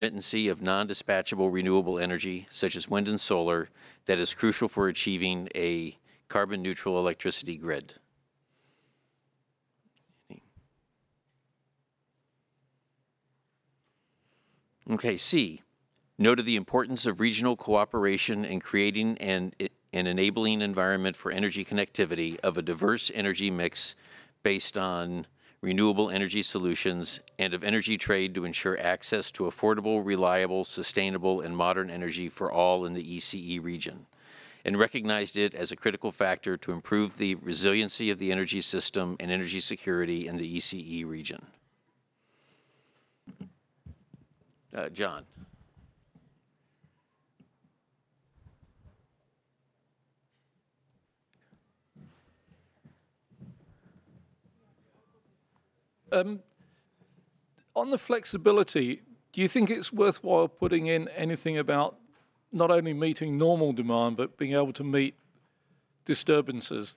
intermittency of non-dispatchable renewable energy, such as wind and solar, that is crucial for achieving a carbon-neutral electricity grid. Okay, C. Noted the importance of regional cooperation in creating an enabling environment for energy connectivity of a diverse energy mix based on renewable energy solutions and of energy trade to ensure access to affordable, reliable, sustainable, and modern energy for all in the ECE region, and recognized it as a critical factor to improve the resiliency of the energy system and energy security in the ECE region. John. On the flexibility, do you think it's worthwhile putting in anything about not only meeting normal demand, but being able to meet disturbances